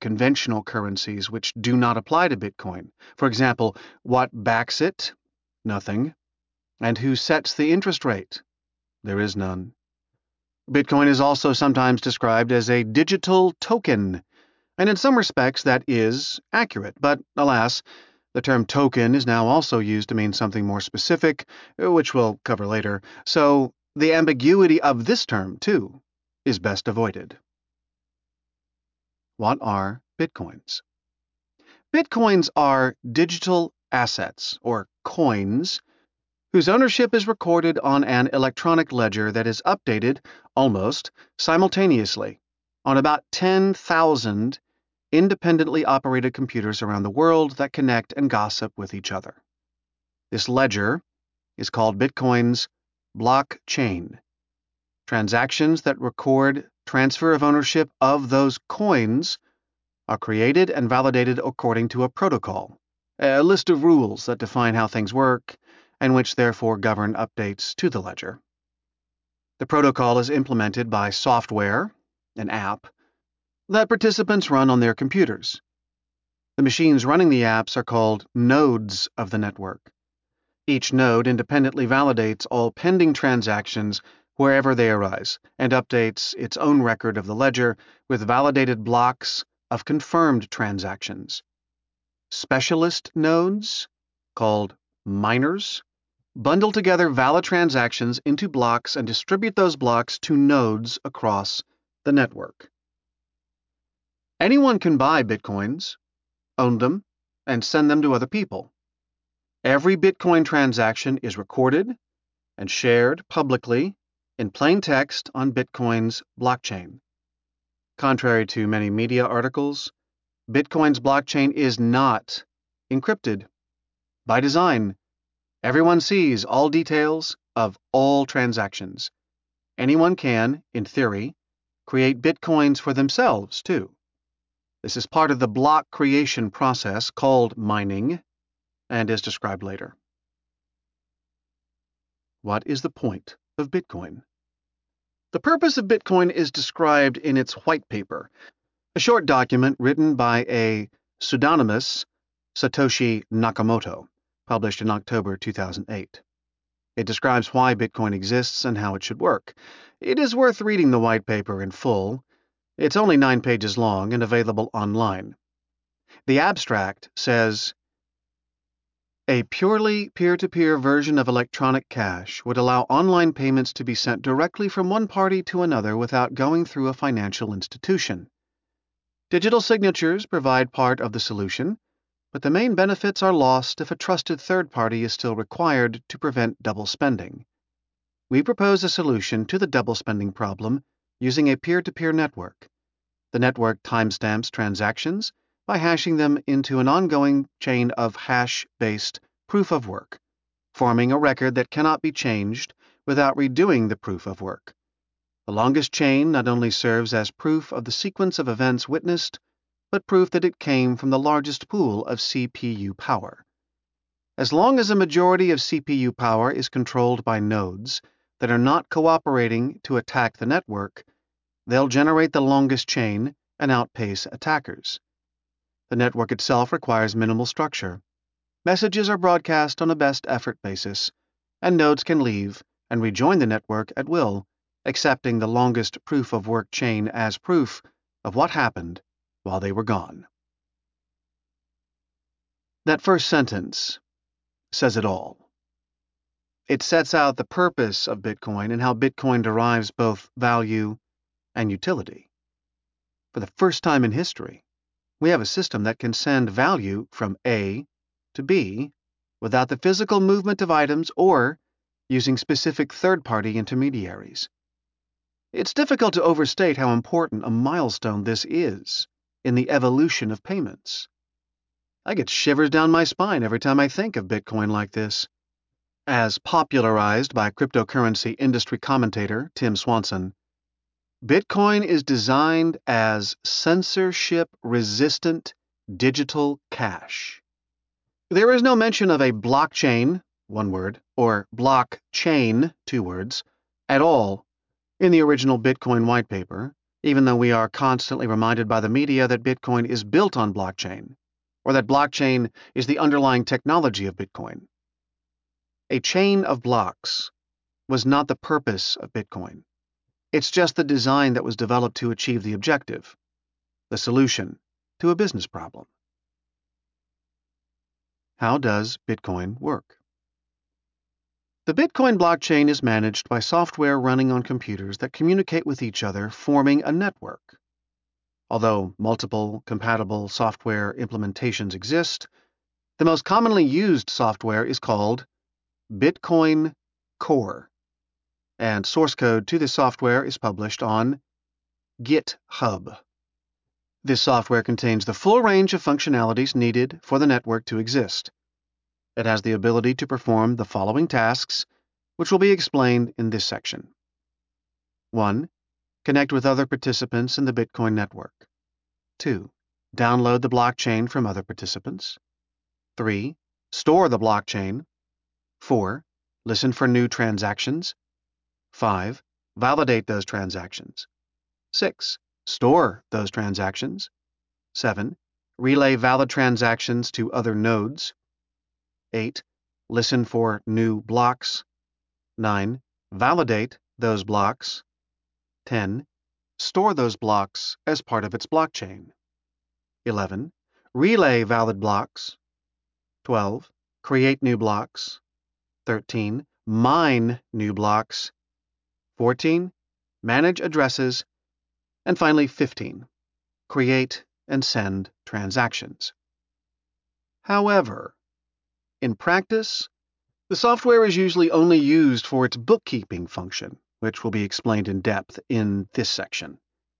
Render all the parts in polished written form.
conventional currencies which do not apply to Bitcoin. For example, what backs it? Nothing. And who sets the interest rate? There is none. Bitcoin is also sometimes described as a digital token, and in some respects that is accurate, but alas, the term token is now also used to mean something more specific, which we'll cover later, so the ambiguity of this term, too, is best avoided. What are Bitcoins? Bitcoins are digital assets, or coins, whose ownership is recorded on an electronic ledger that is updated almost simultaneously on about 10,000 independently operated computers around the world that connect and gossip with each other. This ledger is called Bitcoin's blockchain. Transactions that record transfer of ownership of those coins are created and validated according to a protocol, a list of rules that define how things work and which therefore govern updates to the ledger. The protocol is implemented by software, an app, that participants run on their computers. The machines running the apps are called nodes of the network. Each node independently validates all pending transactions wherever they arise and updates its own record of the ledger with validated blocks of confirmed transactions. Specialist nodes, called miners, bundle together valid transactions into blocks and distribute those blocks to nodes across the network. Anyone can buy Bitcoins, own them, and send them to other people. Every Bitcoin transaction is recorded and shared publicly in plain text on Bitcoin's blockchain. Contrary to many media articles, Bitcoin's blockchain is not encrypted. By design, everyone sees all details of all transactions. Anyone can, in theory, create Bitcoins for themselves, too. This is part of the block creation process called mining and is described later. What is the point of Bitcoin? The purpose of Bitcoin is described in its white paper, a short document written by a pseudonymous Satoshi Nakamoto, published in October 2008. It describes why Bitcoin exists and how it should work. It is worth reading the white paper in full. It's only 9 pages long and available online. The abstract says, a purely peer-to-peer version of electronic cash would allow online payments to be sent directly from one party to another without going through a financial institution. Digital signatures provide part of the solution, but the main benefits are lost if a trusted third party is still required to prevent double spending. We propose a solution to the double spending problem using a peer-to-peer network. The network timestamps transactions by hashing them into an ongoing chain of hash-based proof of work, forming a record that cannot be changed without redoing the proof of work. The longest chain not only serves as proof of the sequence of events witnessed, but proof that it came from the largest pool of CPU power. As long as a majority of CPU power is controlled by nodes that are not cooperating to attack the network, they'll generate the longest chain and outpace attackers. The network itself requires minimal structure. Messages are broadcast on a best effort basis, and nodes can leave and rejoin the network at will, accepting the longest proof of work chain as proof of what happened while they were gone. That first sentence says it all. It sets out the purpose of Bitcoin and how Bitcoin derives both value and utility. For the first time in history, we have a system that can send value from A to B without the physical movement of items or using specific third-party intermediaries. It's difficult to overstate how important a milestone this is in the evolution of payments. I get shivers down my spine every time I think of Bitcoin like this. As popularized by cryptocurrency industry commentator Tim Swanson, Bitcoin is designed as censorship-resistant digital cash. There is no mention of a blockchain, one word, or blockchain, two words, at all in the original Bitcoin white paper, even though we are constantly reminded by the media that Bitcoin is built on blockchain, or that blockchain is the underlying technology of Bitcoin. A chain of blocks was not the purpose of Bitcoin. It's just the design that was developed to achieve the objective, the solution to a business problem. How does Bitcoin work? The Bitcoin blockchain is managed by software running on computers that communicate with each other, forming a network. Although multiple compatible software implementations exist, the most commonly used software is called Bitcoin Core, and source code to this software is published on GitHub. This software contains the full range of functionalities needed for the network to exist. It has the ability to perform the following tasks, which will be explained in this section. 1. Connect with other participants in the Bitcoin network. 2. Download the blockchain from other participants. 3. Store the blockchain. 4. Listen for new transactions. 5. Validate those transactions. 6. Store those transactions. 7. Relay valid transactions to other nodes. 8. Listen for new blocks. 9. Validate those blocks. 10. Store those blocks as part of its blockchain. 11. Relay valid blocks. 12. Create new blocks. 13. Mine new blocks. 14. Manage addresses. And finally, 15. Create and send transactions. However, in practice, the software is usually only used for its bookkeeping function, which will be explained in depth in this section.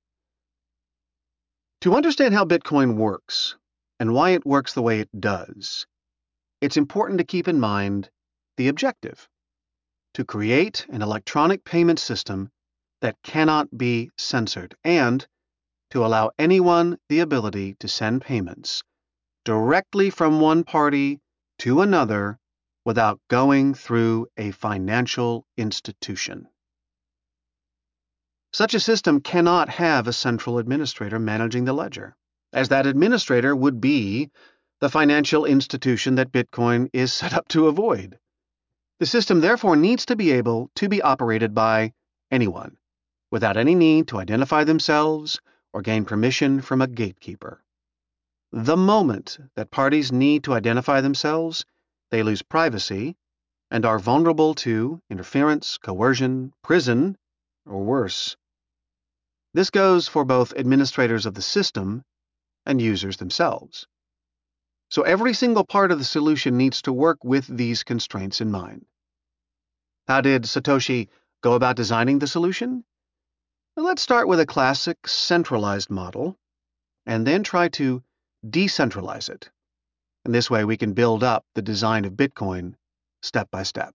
To understand how Bitcoin works and why it works the way it does, it's important to keep in mind the objective: to create an electronic payment system that cannot be censored and to allow anyone the ability to send payments directly from one party to another without going through a financial institution. Such a system cannot have a central administrator managing the ledger, as that administrator would be the financial institution that Bitcoin is set up to avoid. The system therefore needs to be able to be operated by anyone, without any need to identify themselves or gain permission from a gatekeeper. The moment that parties need to identify themselves, they lose privacy and are vulnerable to interference, coercion, prison, or worse. This goes for both administrators of the system and users themselves. So every single part of the solution needs to work with these constraints in mind. How did Satoshi go about designing the solution? Well, let's start with a classic centralized model and then try to decentralize it. And this way we can build up the design of Bitcoin step by step.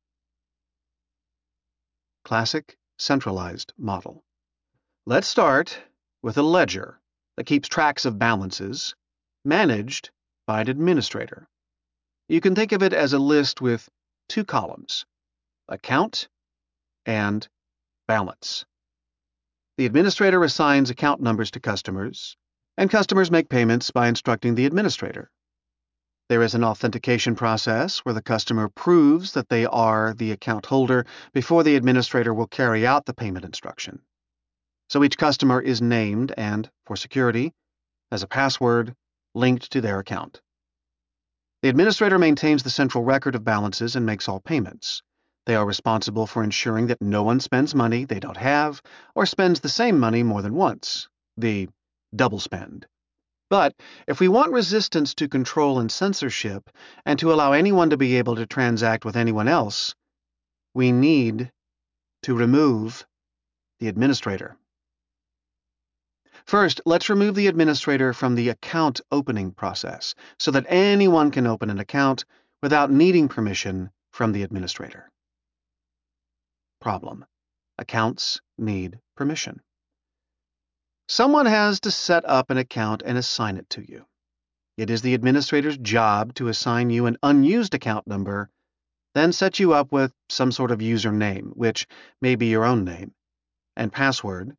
Classic centralized model. Let's start with a ledger that keeps tracks of balances, managed by an administrator. You can think of it as a list with two columns: account and balance. The administrator assigns account numbers to customers, and customers make payments by instructing the administrator. There is an authentication process where the customer proves that they are the account holder before the administrator will carry out the payment instruction. So each customer is named and, for security, has a password linked to their account. The administrator maintains the central record of balances and makes all payments. They are responsible for ensuring that no one spends money they don't have or spends the same money more than once, the double spend. But if we want resistance to control and censorship and to allow anyone to be able to transact with anyone else, we need to remove the administrator. First, let's remove the administrator from the account opening process so that anyone can open an account without needing permission from the administrator. Problem: accounts need permission. Someone has to set up an account and assign it to you. It is the administrator's job to assign you an unused account number, then set you up with some sort of username, which may be your own name, and password,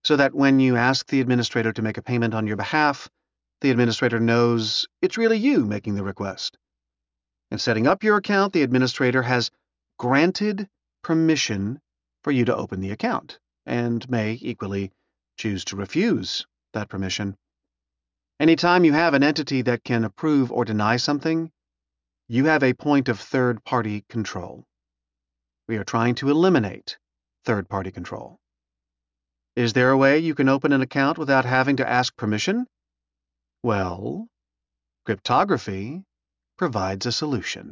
so that when you ask the administrator to make a payment on your behalf, the administrator knows it's really you making the request. In setting up your account, the administrator has granted permission for you to open the account and may equally choose to refuse that permission. Anytime you have an entity that can approve or deny something, you have a point of third-party control. We are trying to eliminate third-party control. Is there a way you can open an account without having to ask permission? Well, cryptography provides a solution.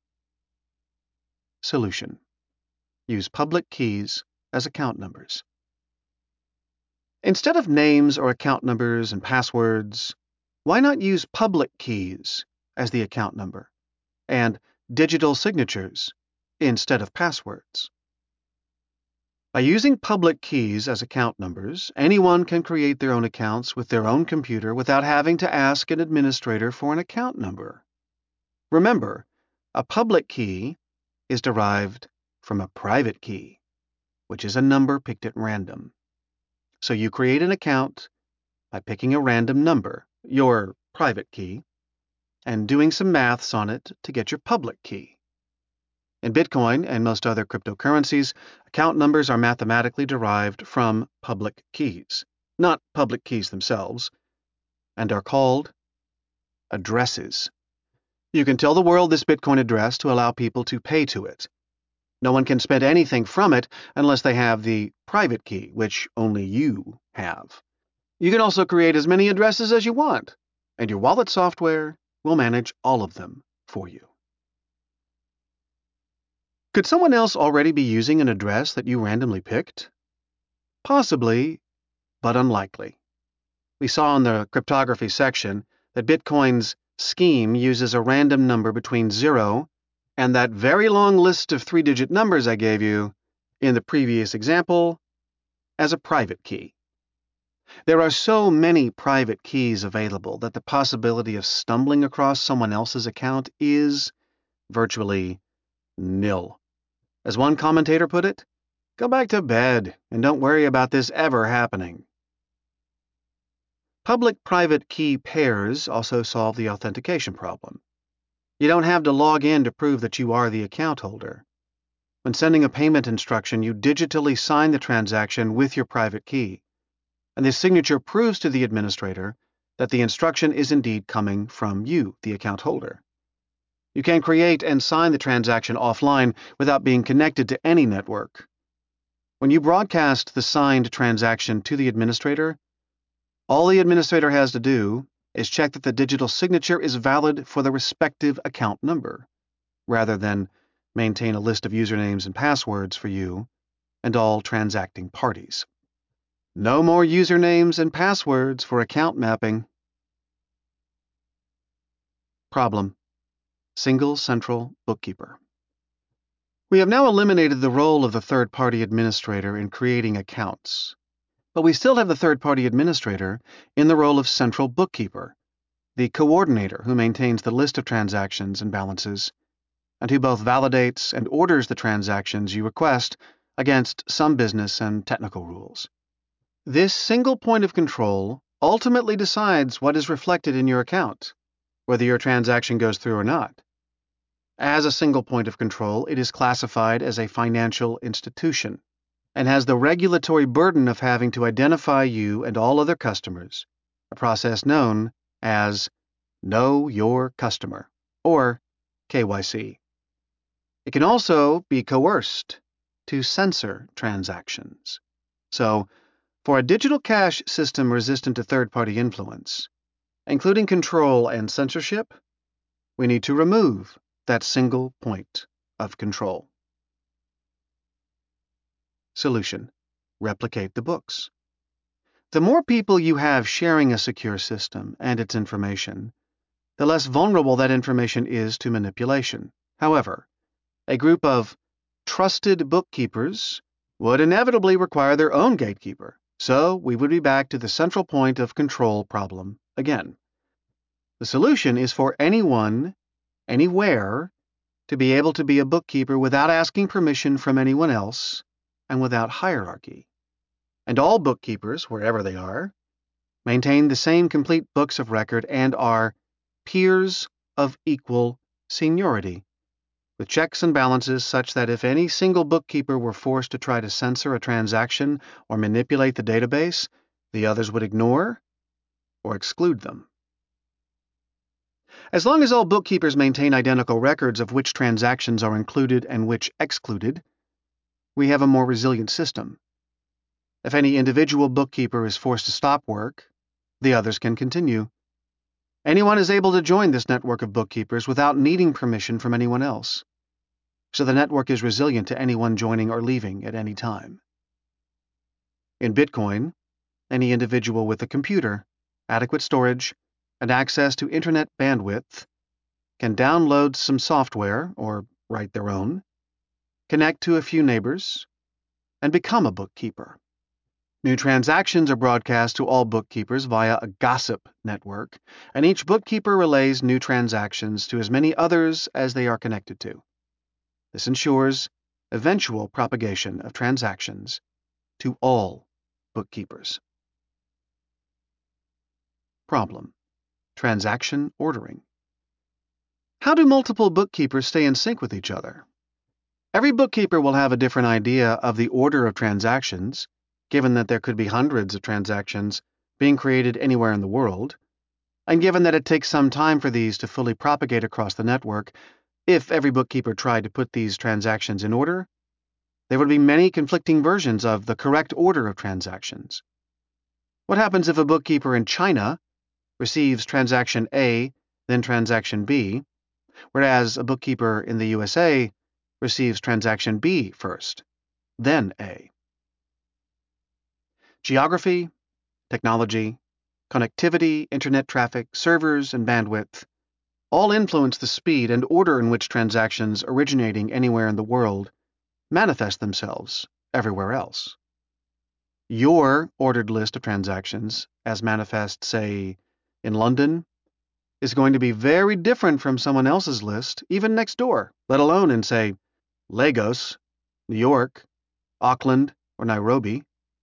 Solution: use public keys as account numbers. Instead of names or account numbers and passwords, why not use public keys as the account number and digital signatures instead of passwords? By using public keys as account numbers, anyone can create their own accounts with their own computer without having to ask an administrator for an account number. Remember, a public key is derived from a private key, which is a number picked at random. So you create an account by picking a random number, your private key, and doing some maths on it to get your public key. In Bitcoin and most other cryptocurrencies, account numbers are mathematically derived from public keys, not public keys themselves, and are called addresses. You can tell the world this Bitcoin address to allow people to pay to it. No one can spend anything from it unless they have the private key, which only you have. You can also create as many addresses as you want, and your wallet software will manage all of them for you. Could someone else already be using an address that you randomly picked? Possibly, but unlikely. We saw in the cryptography section that Bitcoin's scheme uses a random number between 0 and that very long list of 3-digit numbers I gave you in the previous example as a private key. There are so many private keys available that the possibility of stumbling across someone else's account is virtually nil. As one commentator put it, go back to bed and don't worry about this ever happening. Public-private key pairs also solve the authentication problem. You don't have to log in to prove that you are the account holder. When sending a payment instruction, you digitally sign the transaction with your private key, and this signature proves to the administrator that the instruction is indeed coming from you, the account holder. You can create and sign the transaction offline without being connected to any network. When you broadcast the signed transaction to the administrator, all the administrator has to do is check that the digital signature is valid for the respective account number, rather than maintain a list of usernames and passwords for you and all transacting parties. No more usernames and passwords for account mapping. Problem: single central bookkeeper. We have now eliminated the role of the third-party administrator in creating accounts, but we still have the third-party administrator in the role of central bookkeeper, the coordinator who maintains the list of transactions and balances, and who both validates and orders the transactions you request against some business and technical rules. This single point of control ultimately decides what is reflected in your account, whether your transaction goes through or not. As a single point of control, it is classified as a financial institution and has the regulatory burden of having to identify you and all other customers, a process known as Know Your Customer, or KYC. It can also be coerced to censor transactions. So, for a digital cash system resistant to third-party influence, including control and censorship, we need to remove that single point of control. Solution: replicate the books. The more people you have sharing a secure system and its information, the less vulnerable that information is to manipulation. However, a group of trusted bookkeepers would inevitably require their own gatekeeper, so we would be back to the central point of control problem again. The solution is for anyone, anywhere, to be able to be a bookkeeper without asking permission from anyone else and without hierarchy. and all bookkeepers, wherever they are, maintain the same complete books of record and are peers of equal seniority, with checks and balances such that if any single bookkeeper were forced to try to censor a transaction or manipulate the database, the others would ignore or exclude them. As long as all bookkeepers maintain identical records of which transactions are included and which excluded, we have a more resilient system. If any individual bookkeeper is forced to stop work, the others can continue. Anyone is able to join this network of bookkeepers without needing permission from anyone else. So the network is resilient to anyone joining or leaving at any time. In Bitcoin, any individual with a computer, adequate storage, and access to internet bandwidth can download some software or write their own, connect to a few neighbors, and become a bookkeeper. New transactions are broadcast to all bookkeepers via a gossip network, and each bookkeeper relays new transactions to as many others as they are connected to. This ensures eventual propagation of transactions to all bookkeepers. Problem: transaction ordering. How do multiple bookkeepers stay in sync with each other? Every bookkeeper will have a different idea of the order of transactions, given that there could be hundreds of transactions being created anywhere in the world, and given that it takes some time for these to fully propagate across the network. If every bookkeeper tried to put these transactions in order, there would be many conflicting versions of the correct order of transactions. What happens if a bookkeeper in China receives transaction A, then transaction B, whereas a bookkeeper in the USA receives transaction B first, then A? Geography, technology, connectivity, internet traffic, servers, and bandwidth all influence the speed and order in which transactions originating anywhere in the world manifest themselves everywhere else. Your ordered list of transactions, as manifest, say, in London, is going to be very different from someone else's list, even next door, let alone in, say, Lagos, New York, Auckland, or Nairobi.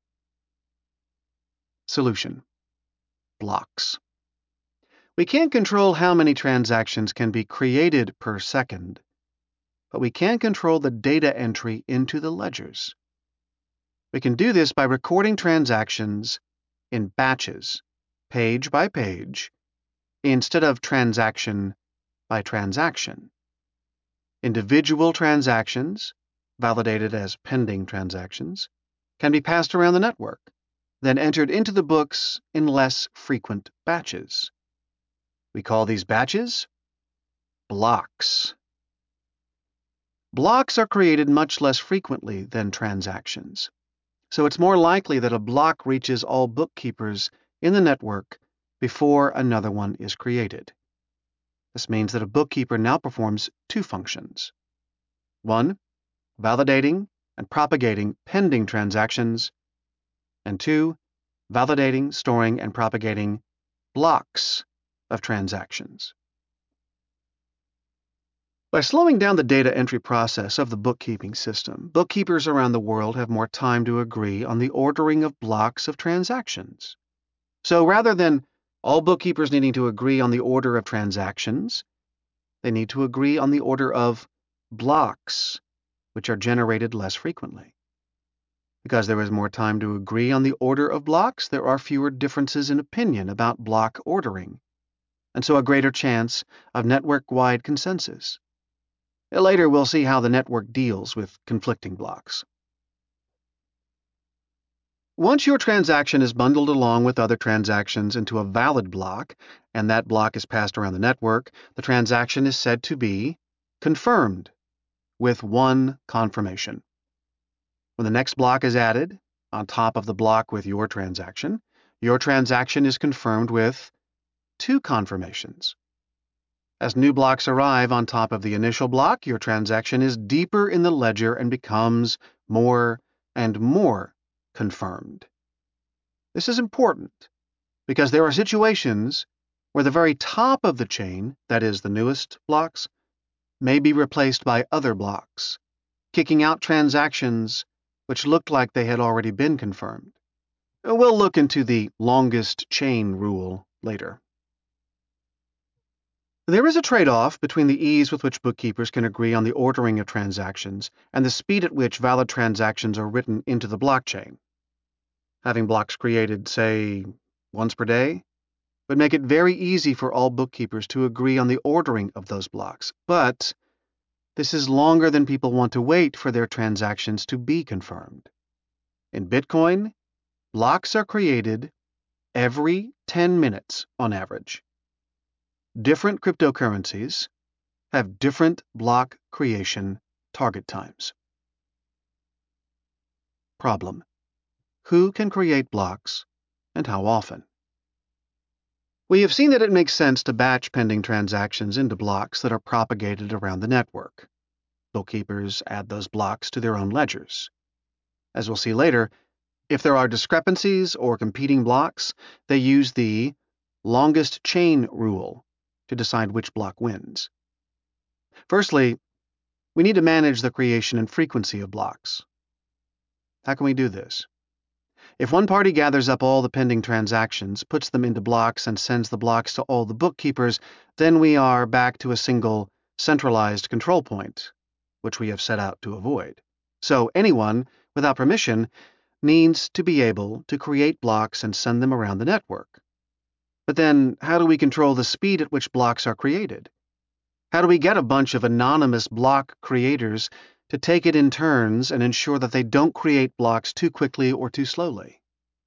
Solution: blocks. We can't control how many transactions can be created per second, but we can control the data entry into the ledgers. We can do this by recording transactions in batches, page by page, instead of transaction by transaction. Individual transactions, validated as pending transactions, can be passed around the network, then entered into the books in less frequent batches. We call these batches blocks. Blocks are created much less frequently than transactions, so it's more likely that a block reaches all bookkeepers in the network before another one is created. This means that a bookkeeper now performs two functions. 1, validating and propagating pending transactions, and 2, validating, storing, and propagating blocks of transactions. By slowing down the data entry process of the bookkeeping system, bookkeepers around the world have more time to agree on the ordering of blocks of transactions. So rather than all bookkeepers needing to agree on the order of transactions, they need to agree on the order of blocks, which are generated less frequently. Because there is more time to agree on the order of blocks, there are fewer differences in opinion about block ordering, and so a greater chance of network-wide consensus. Later, we'll see how the network deals with conflicting blocks. Once your transaction is bundled along with other transactions into a valid block, and that block is passed around the network, the transaction is said to be confirmed with one confirmation. When the next block is added on top of the block with your transaction is confirmed with two confirmations. As new blocks arrive on top of the initial block, your transaction is deeper in the ledger and becomes more and more confirmed. This is important because there are situations where the very top of the chain, that is, the newest blocks, may be replaced by other blocks, kicking out transactions which looked like they had already been confirmed. We'll look into the longest chain rule later. There is a trade-off between the ease with which bookkeepers can agree on the ordering of transactions and the speed at which valid transactions are written into the blockchain. Having blocks created, say, once per day, would make it very easy for all bookkeepers to agree on the ordering of those blocks. But this is longer than people want to wait for their transactions to be confirmed. In Bitcoin, blocks are created every 10 minutes on average. Different cryptocurrencies have different block creation target times. Problem: who can create blocks and how often? We have seen that it makes sense to batch pending transactions into blocks that are propagated around the network. Bookkeepers add those blocks to their own ledgers. As we'll see later, if there are discrepancies or competing blocks, they use the longest chain rule to decide which block wins. Firstly, we need to manage the creation and frequency of blocks. How can we do this? If one party gathers up all the pending transactions, puts them into blocks, and sends the blocks to all the bookkeepers, then we are back to a single, centralized control point, which we have set out to avoid. So anyone, without permission, needs to be able to create blocks and send them around the network. But then, how do we control the speed at which blocks are created? How do we get a bunch of anonymous block creators to take it in turns and ensure that they don't create blocks too quickly or too slowly?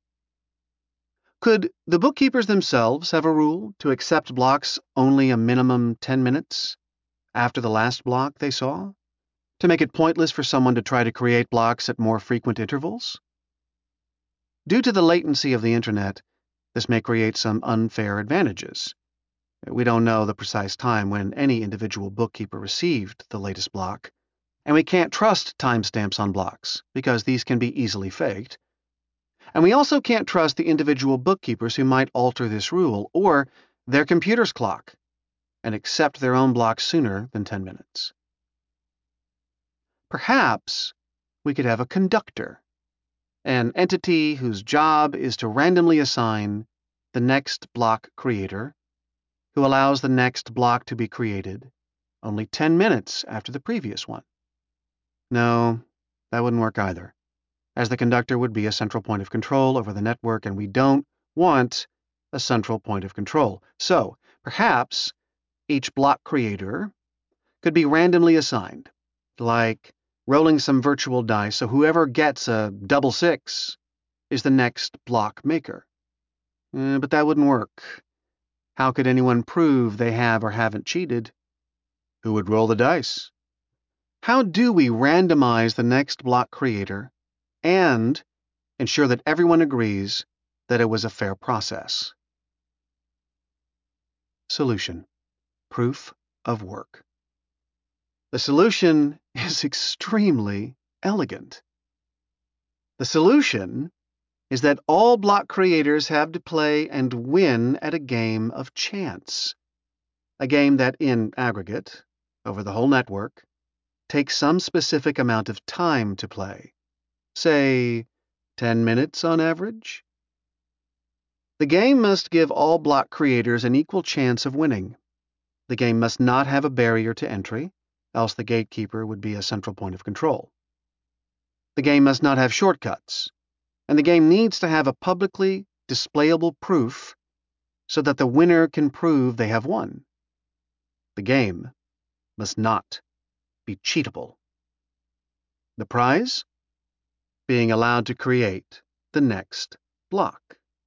Could the bookkeepers themselves have a rule to accept blocks only a minimum 10 minutes after the last block they saw, to make it pointless for someone to try to create blocks at more frequent intervals? Due to the latency of the internet, this may create some unfair advantages. We don't know the precise time when any individual bookkeeper received the latest block, and we can't trust timestamps on blocks because these can be easily faked. And we also can't trust the individual bookkeepers who might alter this rule or their computer's clock and accept their own blocks sooner than 10 minutes. Perhaps we could have a conductor, an entity whose job is to randomly assign the next block creator, who allows the next block to be created only 10 minutes after the previous one. No, that wouldn't work either, as the conductor would be a central point of control over the network, and we don't want a central point of control. So, perhaps each block creator could be randomly assigned, like rolling some virtual dice, so whoever gets a double six is the next block maker. But that wouldn't work. How could anyone prove they have or haven't cheated? Who would roll the dice? How do we randomize the next block creator and ensure that everyone agrees that it was a fair process? Solution: proof of work. The solution is extremely elegant. The solution is that all block creators have to play and win at a game of chance, a game that, in aggregate, over the whole network, takes some specific amount of time to play, say 10 minutes on average. The game must give all block creators an equal chance of winning. The game must not have a barrier to entry, else the gatekeeper would be a central point of control. The game must not have shortcuts, and the game needs to have a publicly displayable proof so that the winner can prove they have won. The game must not be cheatable. The prize? Being allowed to create the next block.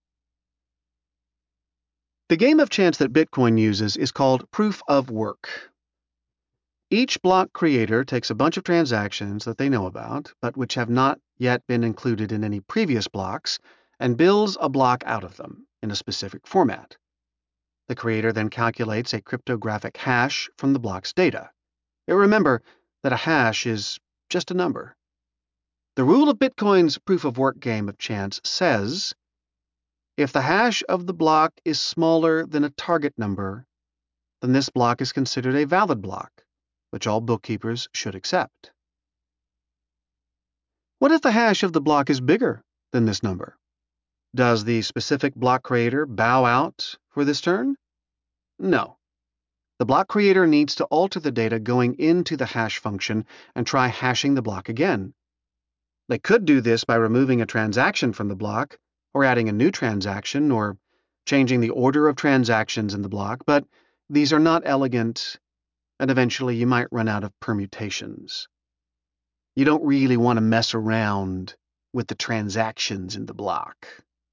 The game of chance that Bitcoin uses is called proof of work. Each block creator takes a bunch of transactions that they know about, but which have not yet been included in any previous blocks, and builds a block out of them in a specific format. The creator then calculates a cryptographic hash from the block's data. Remember that a hash is just a number. The rule of Bitcoin's proof of work game of chance says, if the hash of the block is smaller than a target number, then this block is considered a valid block, which all bookkeepers should accept. What if the hash of the block is bigger than this number? Does the specific block creator bow out for this turn? No. The block creator needs to alter the data going into the hash function and try hashing the block again. They could do this by removing a transaction from the block, or adding a new transaction, or changing the order of transactions in the block, but these are not elegant, and eventually you might run out of permutations. You don't really want to mess around with the transactions in the block.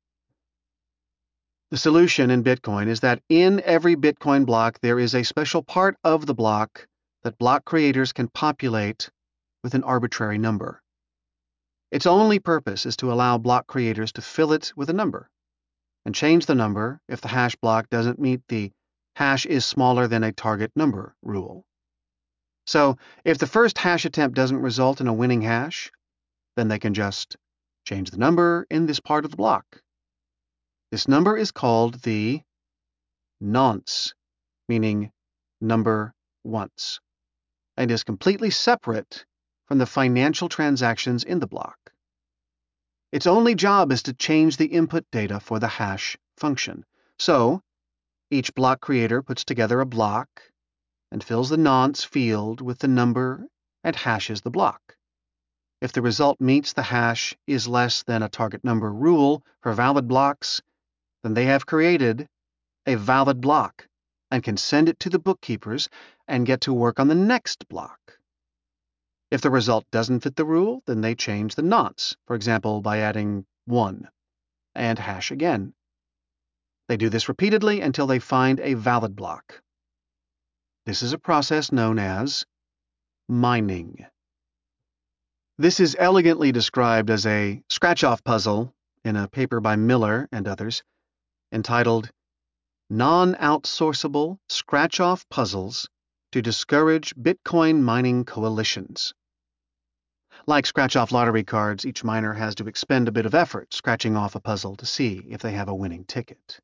The solution in Bitcoin is that in every Bitcoin block there is a special part of the block that block creators can populate with an arbitrary number. Its only purpose is to allow block creators to fill it with a number and change the number if the hash block doesn't meet the hash is smaller than a target number rule. So if the first hash attempt doesn't result in a winning hash, then they can just change the number in this part of the block. This number is called the nonce, meaning number once, and is completely separate from the financial transactions in the block. Its only job is to change the input data for the hash function. So, each block creator puts together a block and fills the nonce field with the number and hashes the block. If the result meets the hash is less than a target number rule for valid blocks, then they have created a valid block and can send it to the bookkeepers and get to work on the next block. If the result doesn't fit the rule, then they change the nonce, for example, by adding 1, and hash again. They do this repeatedly until they find a valid block. This is a process known as mining. This is elegantly described as a scratch-off puzzle in a paper by Miller and others, entitled Non-Outsourceable Scratch-Off Puzzles to Discourage Bitcoin Mining Coalitions. Like scratch-off lottery cards, each miner has to expend a bit of effort scratching off a puzzle to see if they have a winning ticket.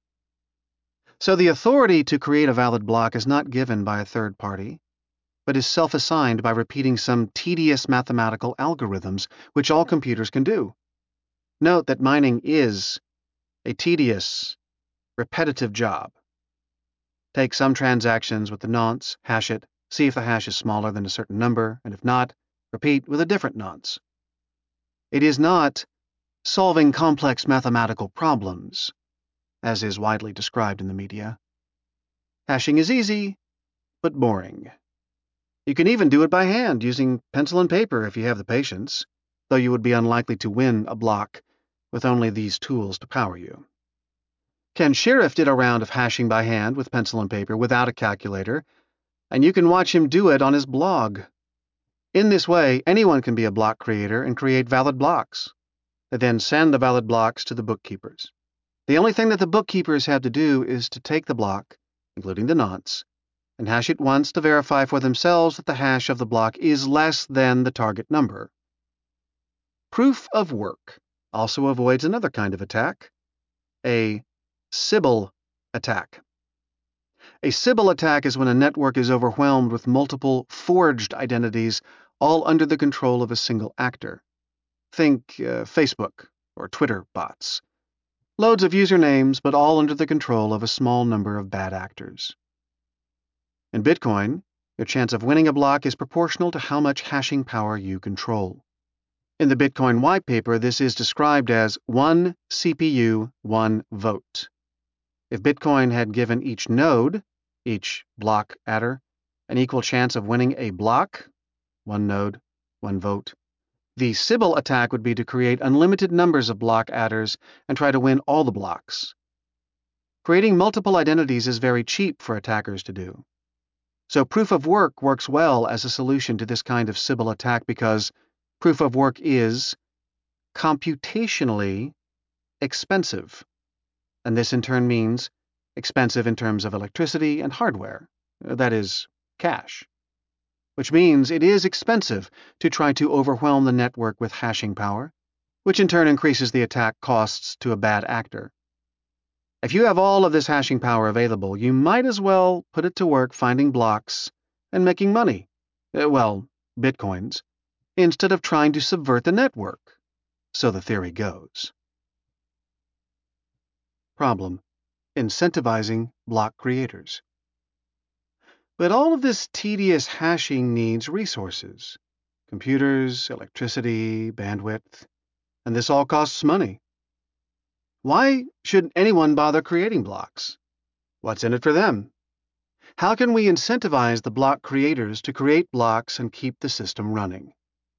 So the authority to create a valid block is not given by a third party, but is self-assigned by repeating some tedious mathematical algorithms, which all computers can do. Note that mining is a tedious, repetitive job. Take some transactions with the nonce, hash it, see if the hash is smaller than a certain number, and if not, repeat with a different nonce. It is not solving complex mathematical problems, as is widely described in the media. Hashing is easy, but boring. You can even do it by hand, using pencil and paper if you have the patience, though you would be unlikely to win a block with only these tools to power you. Ken Shirriff did a round of hashing by hand with pencil and paper without a calculator, and you can watch him do it on his blog. In this way, anyone can be a block creator and create valid blocks. They then send the valid blocks to the bookkeepers. The only thing that the bookkeepers have to do is to take the block, including the nonce, and hash it once to verify for themselves that the hash of the block is less than the target number. Proof of work also avoids another kind of attack, a Sybil attack. A Sybil attack is when a network is overwhelmed with multiple forged identities, all under the control of a single actor. Think Facebook or Twitter bots. Loads of usernames, but all under the control of a small number of bad actors. In Bitcoin, your chance of winning a block is proportional to how much hashing power you control. In the Bitcoin white paper, this is described as 1 CPU, 1 vote. If Bitcoin had given each node, each block adder, an equal chance of winning a block, 1 node, 1 vote, the Sybil attack would be to create unlimited numbers of block adders and try to win all the blocks. Creating multiple identities is very cheap for attackers to do. So proof of work works well as a solution to this kind of Sybil attack because proof of work is computationally expensive. And this in turn means expensive in terms of electricity and hardware, that is, cash. Which means it is expensive to try to overwhelm the network with hashing power, which in turn increases the attack costs to a bad actor. If you have all of this hashing power available, you might as well put it to work finding blocks and making money, bitcoins, instead of trying to subvert the network. So the theory goes. Problem: incentivizing block creators. But all of this tedious hashing needs resources: computers, electricity, bandwidth, and this all costs money. Why should anyone bother creating blocks? What's in it for them? How can we incentivize the block creators to create blocks and keep the system running?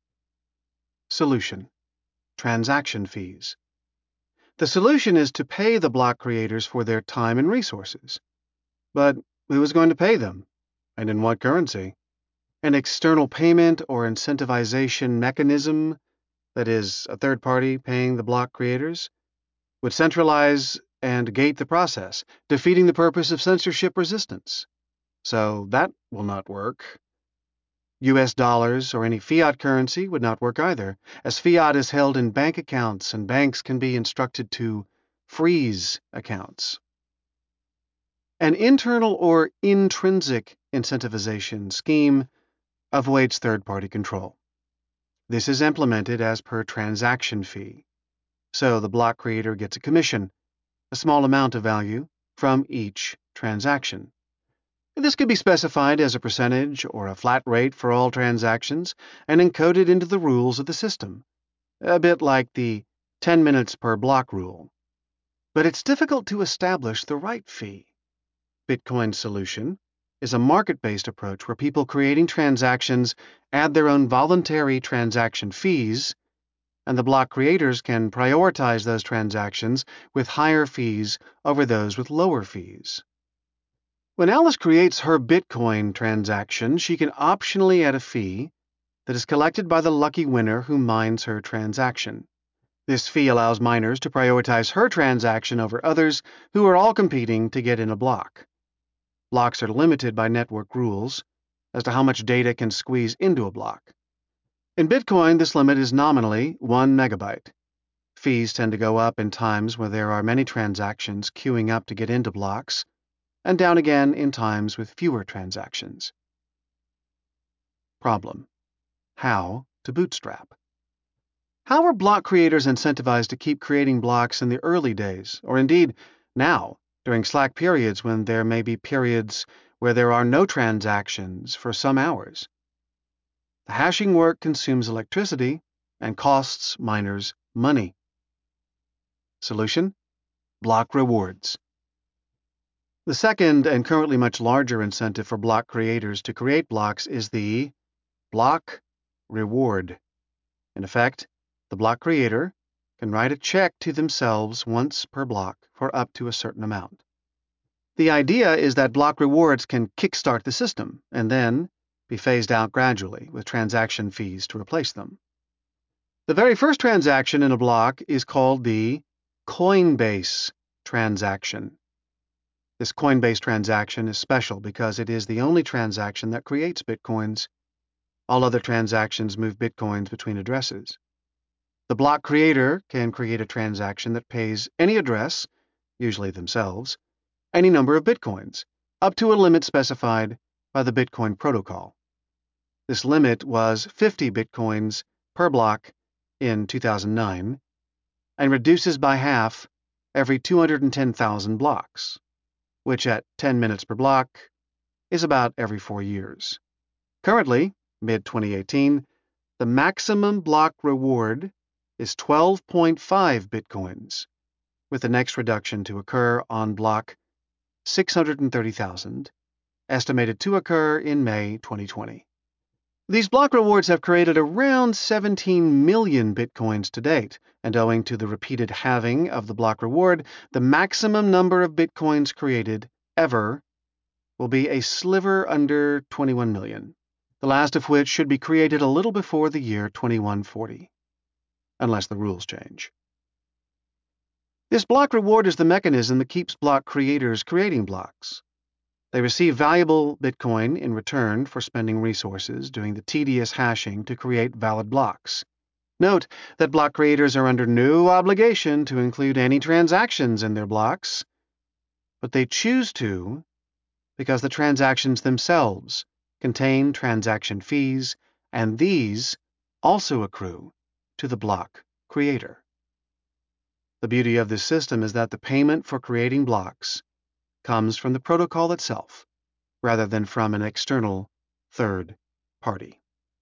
Solution: transaction fees. The solution is to pay the block creators for their time and resources. But who is going to pay them? And in what currency? An external payment or incentivization mechanism, that is, a third party paying the block creators, would centralize and gate the process, defeating the purpose of censorship resistance. So that will not work. US dollars or any fiat currency would not work either, as fiat is held in bank accounts and banks can be instructed to freeze accounts. An internal or intrinsic incentivization scheme avoids third-party control. This is implemented as per transaction fee. So the block creator gets a commission, a small amount of value, from each transaction. This could be specified as a percentage or a flat rate for all transactions and encoded into the rules of the system, a bit like the 10 minutes per block rule. But it's difficult to establish the right fee. Bitcoin's solution is a market-based approach where people creating transactions add their own voluntary transaction fees, and the block creators can prioritize those transactions with higher fees over those with lower fees. When Alice creates her Bitcoin transaction, she can optionally add a fee that is collected by the lucky winner who mines her transaction. This fee allows miners to prioritize her transaction over others who are all competing to get in a block. Blocks are limited by network rules as to how much data can squeeze into a block. In Bitcoin, this limit is nominally 1 megabyte. Fees tend to go up in times where there are many transactions queuing up to get into blocks, and down again in times with fewer transactions. Problem: how to bootstrap. How are block creators incentivized to keep creating blocks in the early days, or indeed now, during slack periods when there may be periods where there are no transactions for some hours? The hashing work consumes electricity and costs miners money. Solution: block rewards. The second and currently much larger incentive for block creators to create blocks is the block reward. In effect, the block creator can write a check to themselves once per block for up to a certain amount. The idea is that block rewards can kickstart the system and then be phased out gradually with transaction fees to replace them. The very first transaction in a block is called the Coinbase transaction. This Coinbase transaction is special because it is the only transaction that creates Bitcoins. All other transactions move Bitcoins between addresses. The block creator can create a transaction that pays any address, usually themselves, any number of Bitcoins, up to a limit specified by the Bitcoin protocol. This limit was 50 Bitcoins per block in 2009 and reduces by half every 210,000 blocks, which at 10 minutes per block is about every 4 years. Currently, mid-2018, the maximum block reward is 12.5 Bitcoins, with the next reduction to occur on block 630,000, estimated to occur in May 2020. These block rewards have created around 17 million Bitcoins to date, and owing to the repeated halving of the block reward, the maximum number of Bitcoins created ever will be a sliver under 21 million, the last of which should be created a little before the year 2140, unless the rules change. This block reward is the mechanism that keeps block creators creating blocks. They receive valuable Bitcoin in return for spending resources doing the tedious hashing to create valid blocks. Note that block creators are under no obligation to include any transactions in their blocks, but they choose to because the transactions themselves contain transaction fees, and these also accrue to the block creator. The beauty of this system is that the payment for creating blocks comes from the protocol itself, rather than from an external third party.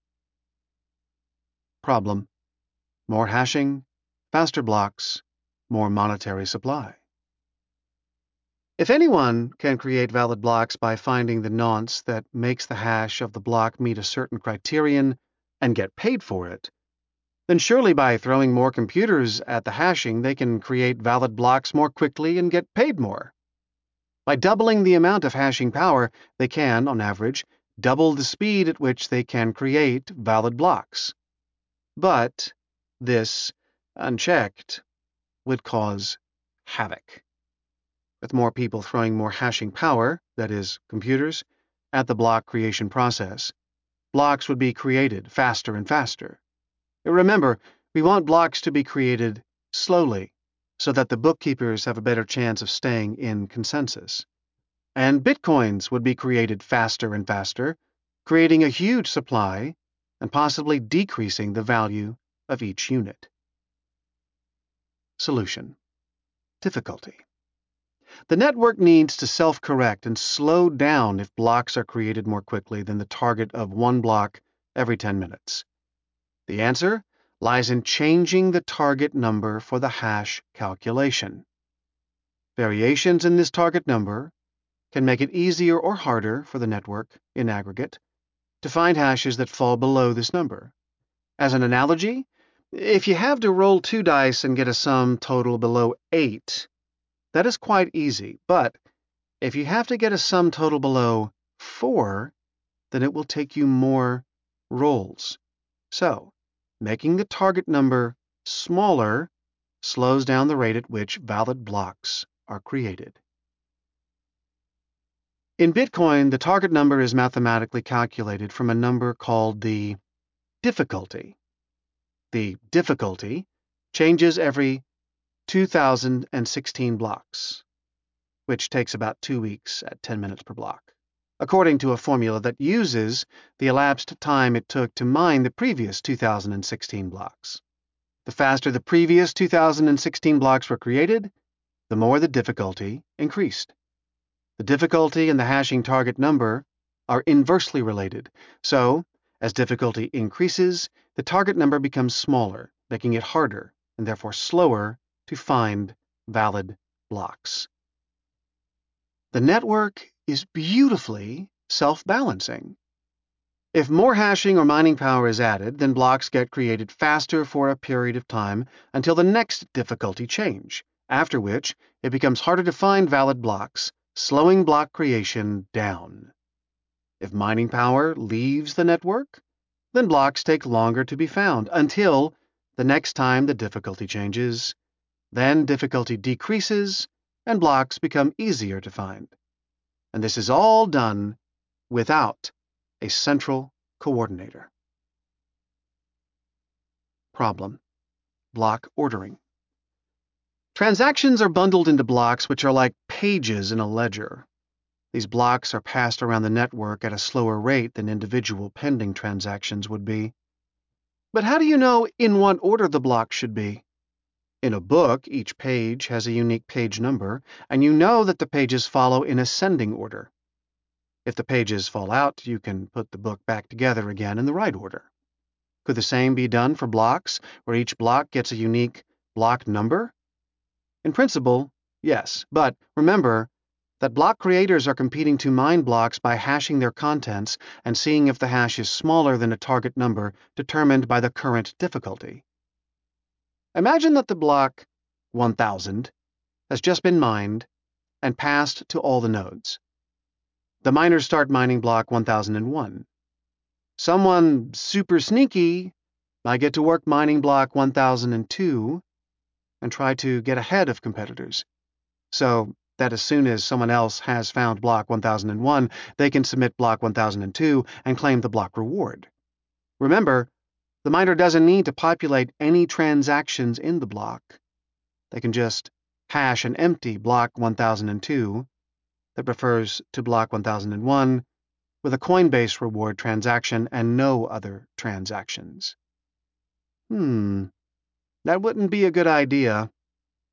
Problem: more hashing, faster blocks, more monetary supply. If anyone can create valid blocks by finding the nonce that makes the hash of the block meet a certain criterion and get paid for it, then surely by throwing more computers at the hashing, they can create valid blocks more quickly and get paid more. By doubling the amount of hashing power, they can, on average, double the speed at which they can create valid blocks. But this, unchecked, would cause havoc. With more people throwing more hashing power, that is, computers, at the block creation process, blocks would be created faster and faster. Remember, we want blocks to be created slowly, so that the bookkeepers have a better chance of staying in consensus. And bitcoins would be created faster and faster, creating a huge supply and possibly decreasing the value of each unit. Solution: difficulty. The network needs to self-correct and slow down if blocks are created more quickly than the target of one block every 10 minutes. The answer lies in changing the target number for the hash calculation. Variations in this target number can make it easier or harder for the network, in aggregate, to find hashes that fall below this number. As an analogy, if you have to roll 2 dice and get a sum total below 8, that is quite easy, but if you have to get a sum total below 4, then it will take you more rolls. So, making the target number smaller slows down the rate at which valid blocks are created. In Bitcoin, the target number is mathematically calculated from a number called the difficulty. The difficulty changes every 2,016 blocks, which takes about 2 weeks at 10 minutes per block, according to a formula that uses the elapsed time it took to mine the previous 2,016 blocks. The faster the previous 2,016 blocks were created, the more the difficulty increased. The difficulty and the hashing target number are inversely related, so as difficulty increases, the target number becomes smaller, making it harder and therefore slower to find valid blocks. The network is beautifully self-balancing. If more hashing or mining power is added, then blocks get created faster for a period of time until the next difficulty change, after which it becomes harder to find valid blocks, slowing block creation down. If mining power leaves the network, then blocks take longer to be found until the next time the difficulty changes. Then difficulty decreases and blocks become easier to find. And this is all done without a central coordinator. Problem: block ordering. Transactions are bundled into blocks which are like pages in a ledger. These blocks are passed around the network at a slower rate than individual pending transactions would be. But how do you know in what order the block should be? In a book, each page has a unique page number, and you know that the pages follow in ascending order. If the pages fall out, you can put the book back together again in the right order. Could the same be done for blocks, where each block gets a unique block number? In principle, yes, but remember that block creators are competing to mine blocks by hashing their contents and seeing if the hash is smaller than a target number determined by the current difficulty. Imagine that the block 1000 has just been mined and passed to all the nodes. The miners start mining block 1001. Someone super sneaky might get to work mining block 1002 and try to get ahead of competitors, so that as soon as someone else has found block 1001, they can submit block 1002 and claim the block reward. Remember, the miner doesn't need to populate any transactions in the block. They can just hash an empty block 1002 that refers to block 1001 with a Coinbase reward transaction and no other transactions. That wouldn't be a good idea.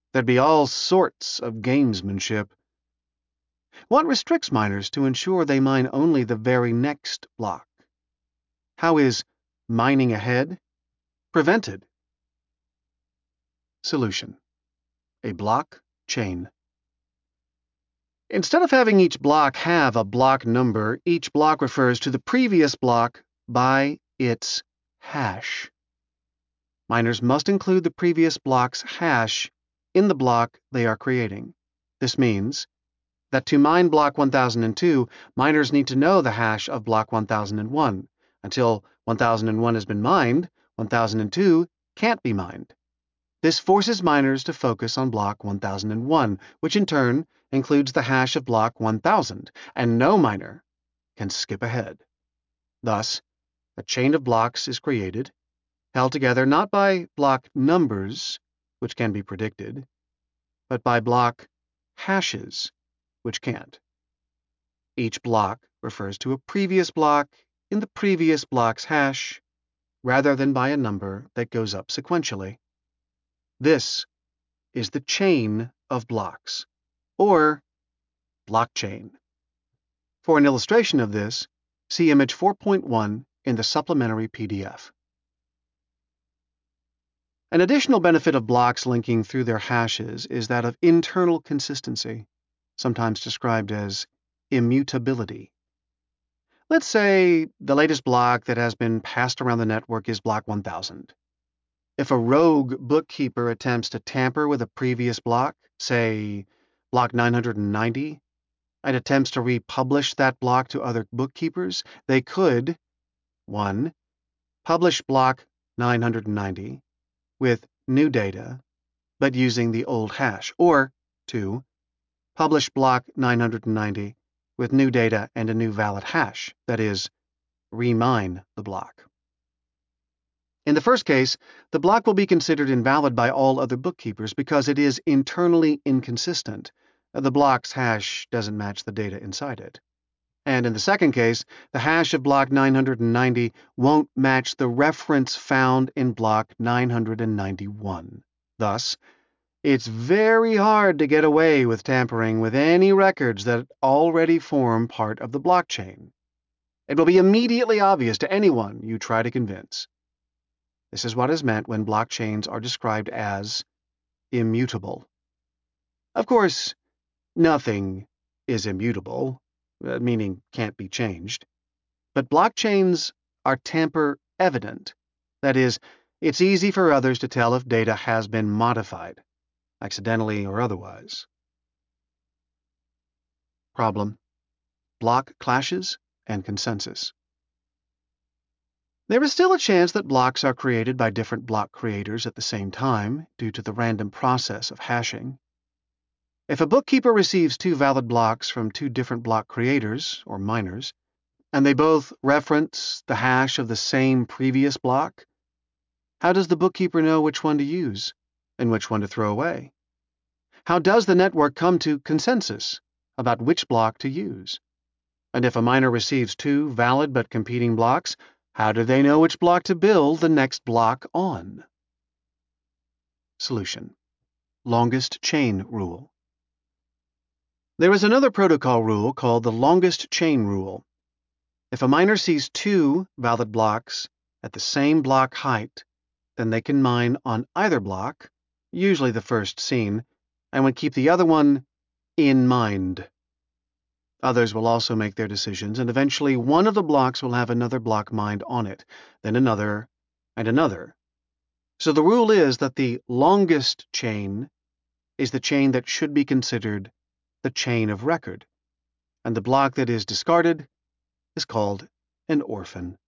There'd be all sorts of gamesmanship. What restricts miners to ensure they mine only the very next block? How is mining ahead prevented? Solution: a block chain. Instead of having each block have a block number, each block refers to the previous block by its hash. Miners must include the previous block's hash in the block they are creating. This means that to mine block 1002, miners need to know the hash of block 1001. Until 1001 has been mined, 1002 can't be mined. This forces miners to focus on block 1001, which in turn includes the hash of block 1000, and no miner can skip ahead. Thus, a chain of blocks is created, held together not by block numbers, which can be predicted, but by block hashes, which can't. Each block refers to a previous block in the previous block's hash, rather than by a number that goes up sequentially. This is the chain of blocks, or blockchain. For an illustration of this, see image 4.1 in the supplementary PDF. An additional benefit of blocks linking through their hashes is that of internal consistency, sometimes described as immutability. Let's say the latest block that has been passed around the network is block 1000. If a rogue bookkeeper attempts to tamper with a previous block, say block 990, and attempts to republish that block to other bookkeepers, they could 1. Publish block 990 with new data, but using the old hash, or 2. Publish block 990 with new data and a new valid hash, that is, remine the block. In the first case, the block will be considered invalid by all other bookkeepers because it is internally inconsistent. The block's hash doesn't match the data inside it. And in the second case, the hash of block 990 won't match the reference found in block 991. Thus, it's very hard to get away with tampering with any records that already form part of the blockchain. It will be immediately obvious to anyone you try to convince. This is what is meant when blockchains are described as immutable. Of course, nothing is immutable, meaning can't be changed. But blockchains are tamper-evident. That is, it's easy for others to tell if data has been modified, accidentally or otherwise. Problem: block clashes and consensus. There is still a chance that blocks are created by different block creators at the same time due to the random process of hashing. If a bookkeeper receives two valid blocks from two different block creators, or miners, and they both reference the hash of the same previous block, how does the bookkeeper know which one to use and which one to throw away? How does the network come to consensus about which block to use? And if a miner receives two valid but competing blocks, how do they know which block to build the next block on? Solution: longest chain rule. There is another protocol rule called the longest chain rule. If a miner sees two valid blocks at the same block height, then they can mine on either block, usually the first seen, and would keep the other one in mind. Others will also make their decisions, and eventually one of the blocks will have another block mined on it, then another, and another. So the rule is that the longest chain is the chain that should be considered the chain of record, and the block that is discarded is called an orphan.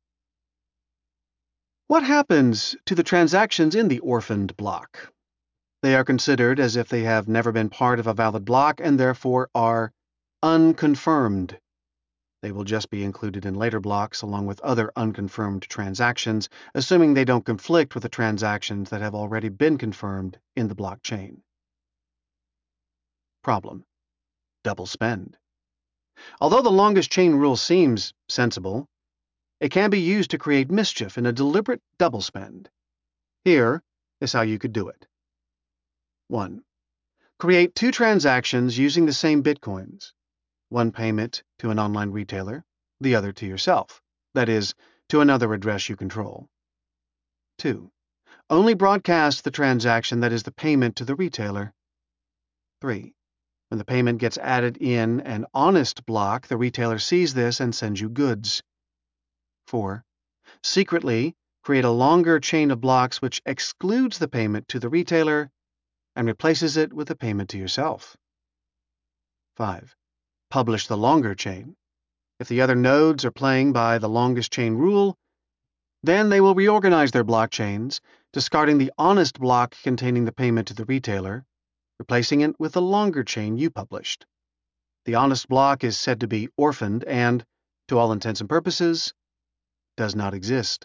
What happens to the transactions in the orphaned block? They are considered as if they have never been part of a valid block and therefore are unconfirmed. They will just be included in later blocks along with other unconfirmed transactions, assuming they don't conflict with the transactions that have already been confirmed in the blockchain. Problem: double spend. Although the longest chain rule seems sensible, it can be used to create mischief in a deliberate double spend. Here is how you could do it. 1. Create 2 transactions using the same bitcoins. One payment to an online retailer, the other to yourself, that is, to another address you control. 2. Only broadcast the transaction that is the payment to the retailer. 3. When the payment gets added in an honest block, the retailer sees this and sends you goods. 4. Secretly create a longer chain of blocks which excludes the payment to the retailer and replaces it with a payment to yourself. 5. Publish the longer chain. If the other nodes are playing by the longest chain rule, then they will reorganize their blockchains, discarding the honest block containing the payment to the retailer, replacing it with the longer chain you published. The honest block is said to be orphaned and, to all intents and purposes, does not exist.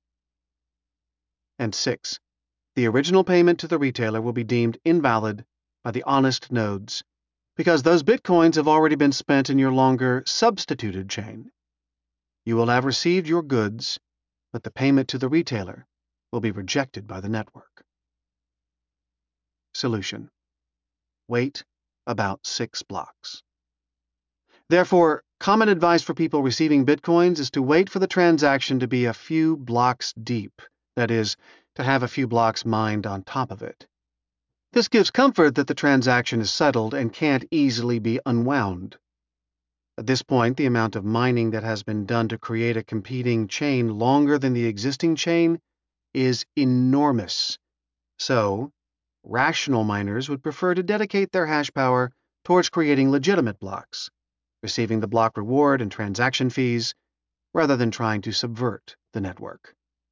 And 6. The original payment to the retailer will be deemed invalid by the honest nodes, because those bitcoins have already been spent in your longer substituted chain. You will have received your goods, but the payment to the retailer will be rejected by the network. Solution: wait about 6 blocks. Therefore, common advice for people receiving bitcoins is to wait for the transaction to be a few blocks deep, that is, to have a few blocks mined on top of it. This gives comfort that the transaction is settled and can't easily be unwound. At this point, the amount of mining that has been done to create a competing chain longer than the existing chain is enormous. So, rational miners would prefer to dedicate their hash power towards creating legitimate blocks, receiving the block reward and transaction fees, rather than trying to subvert the network.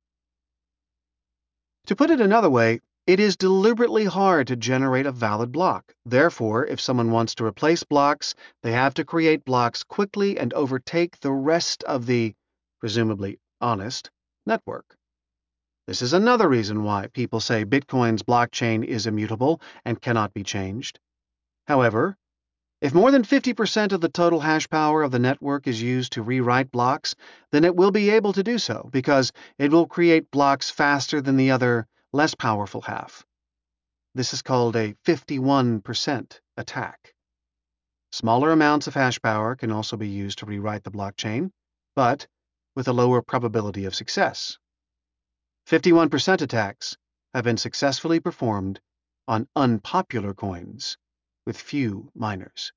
To put it another way, it is deliberately hard to generate a valid block. Therefore, if someone wants to replace blocks, they have to create blocks quickly and overtake the rest of the, presumably honest, network. This is another reason why people say Bitcoin's blockchain is immutable and cannot be changed. However, if more than 50% of the total hash power of the network is used to rewrite blocks, then it will be able to do so because it will create blocks faster than the other, less powerful half. This is called a 51% attack. Smaller amounts of hash power can also be used to rewrite the blockchain, but with a lower probability of success. 51% attacks have been successfully performed on unpopular coins with few miners.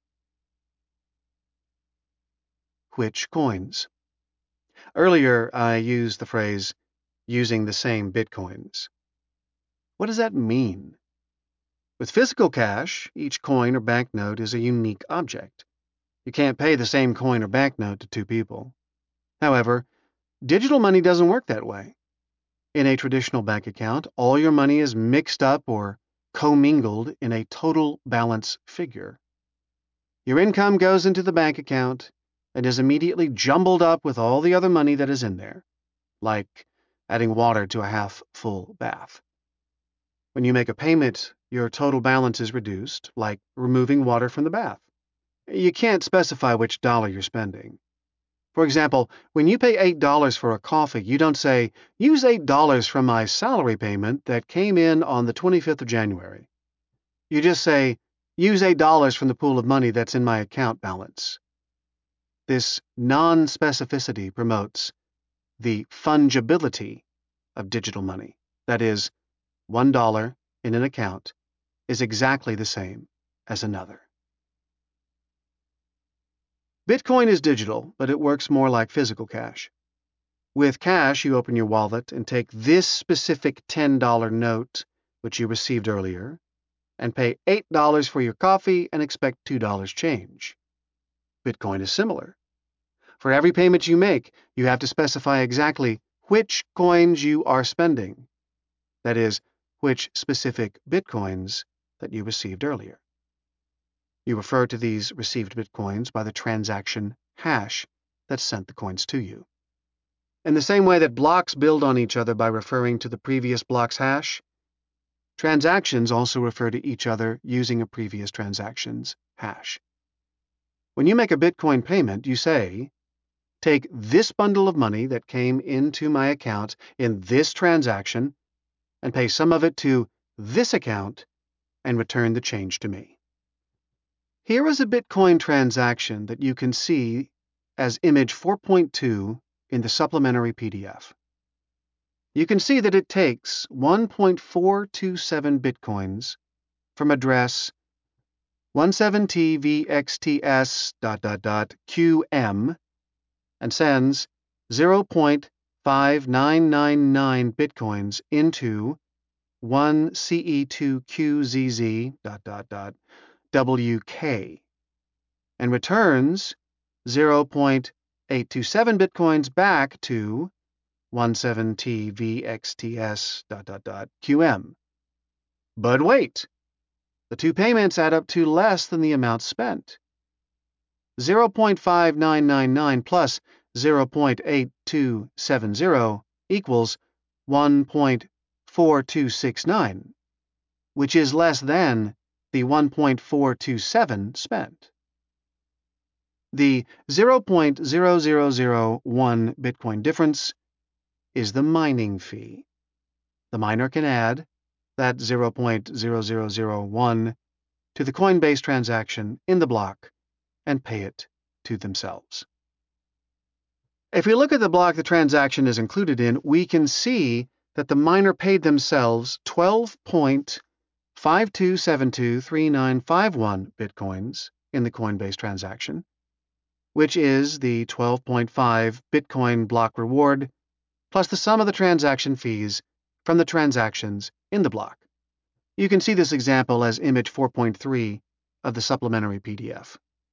Which coins? Earlier, I used the phrase, using the same bitcoins. What does that mean? With physical cash, each coin or banknote is a unique object. You can't pay the same coin or banknote to 2 people. However, digital money doesn't work that way. In a traditional bank account, all your money is mixed up or commingled in a total balance figure. Your income goes into the bank account and is immediately jumbled up with all the other money that is in there, like adding water to a half-full bath. When you make a payment, your total balance is reduced, like removing water from the bath. You can't specify which dollar you're spending. For example, when you pay $8 for a coffee, you don't say, use $8 from my salary payment that came in on the 25th of January. You just say, use $8 from the pool of money that's in my account balance. This non-specificity promotes the fungibility of digital money. That is, $1 in an account is exactly the same as another. Bitcoin is digital, but it works more like physical cash. With cash, you open your wallet and take this specific $10 note, which you received earlier, and pay $8 for your coffee and expect $2 change. Bitcoin is similar. For every payment you make, you have to specify exactly which coins you are spending. That is, which specific bitcoins that you received earlier. You refer to these received bitcoins by the transaction hash that sent the coins to you. In the same way that blocks build on each other by referring to the previous block's hash, transactions also refer to each other using a previous transaction's hash. When you make a Bitcoin payment, you say, take this bundle of money that came into my account in this transaction and pay some of it to this account and return the change to me. Here is a Bitcoin transaction that you can see as image 4.2 in the supplementary PDF. You can see that it takes 1.427 Bitcoins from address 17TVXTS ... and sends 0.5999 Bitcoins into 1CE2QZZ ... WK and returns 0.827 Bitcoins back to 17TVXTS ... QM. But wait, the two payments add up to less than the amount spent. 0.5999 plus 0.8270 equals 1.4269, which is less than the 1.427 spent. The 0.0001 Bitcoin difference is the mining fee. The miner can add that 0.0001 to the Coinbase transaction in the block and pay it to themselves. If we look at the block the transaction is included in, we can see that the miner paid themselves 12.52723951 Bitcoins in the Coinbase transaction, which is the 12.5 Bitcoin block reward plus the sum of the transaction fees from the transactions in the block. You can see this example as image 4.3 of the supplementary PDF.